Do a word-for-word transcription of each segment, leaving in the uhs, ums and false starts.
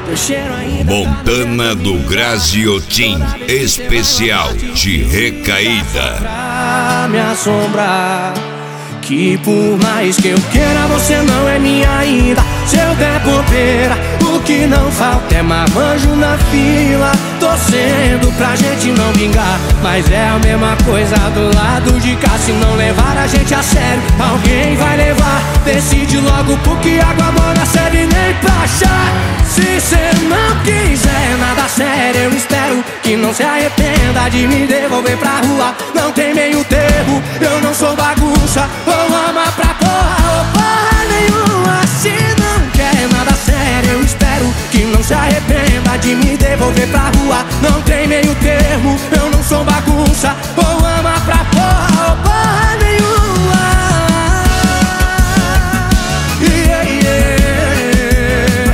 Montana do Graziotin, especial de recaída. Pra me assombrar, que por mais que eu queira, você não é minha ainda. Se eu der bobeira, o que não falta é marmanjo na fila, torcendo pra gente não vingar. Mas é a mesma coisa do lado de cá. Se não levar a gente a sério, alguém vai levar. Decide logo, porque água morna serve nem pra chá. Se cê não quiser nada sério, eu espero que não se arrependa de me devolver pra rua. Não tem meio termo, eu não sou bagunça. Ou ama pra porra ou porra nenhuma. Se não quer nada sério, eu espero que não se arrependa de me devolver pra rua. Não tem meio termo, eu não sou bagunça. Ou ama pra porra ou porra nenhuma. Yeah, yeah.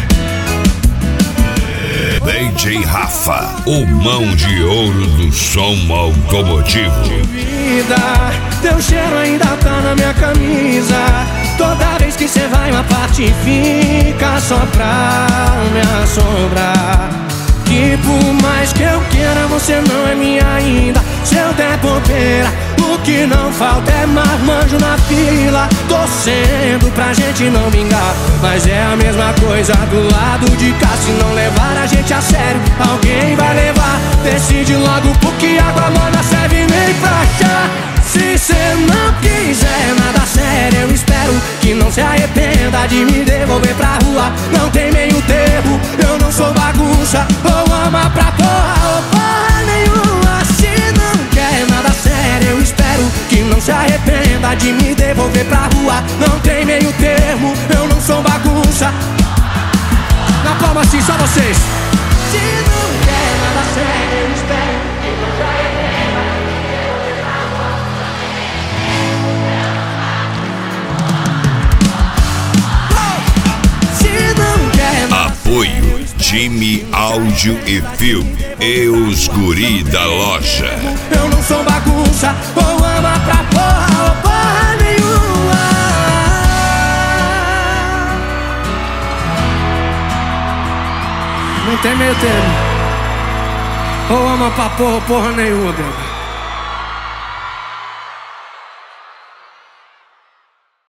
D J Rafa, o mão de ouro do som automotivo. Vida, teu cheiro ainda tá na minha camisa. Toda vez que cê vai, uma parte fica só pra me assombrar. Que por mais que eu queira, você não é minha ainda. Se eu der bobeira, o que não falta é marmanjo na fila, torcendo pra gente não vingar. Mas é a mesma coisa do lado de cá. Se não levar a gente a sério, alguém vai levar. Decide logo, porque água morna serve nem pra chá. Se cê não quiser nada sério, eu espero que não se arrependa de me devolver pra rua. Não tem meio termo, eu não sou bagunça. Ou ama pra porra ou porra nenhuma. Se não quer nada sério, eu espero que não se arrependa de me devolver pra rua. Não tem meio termo, eu não sou bagunça. Na palma assim, só vocês. Se não quer nada sério, eu espero que não se arrependa. Apoio Time Áudio e Filme e os guri da loja. Eu não sou bagunça, ou ama pra porra ou porra nenhuma. Não tem meio termo, ou ama pra porra ou porra nenhuma, bebê.